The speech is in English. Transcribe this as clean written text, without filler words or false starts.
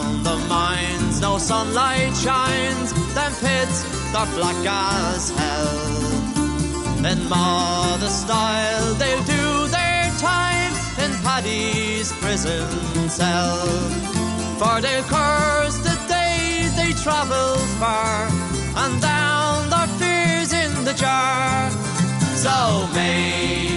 Down the mines no sunlight shines, them pits they're black as hell. In modest style they'll do their time in Paddy's prison cell. For they'll curse the days they travel far, and down their fears in the jar. So may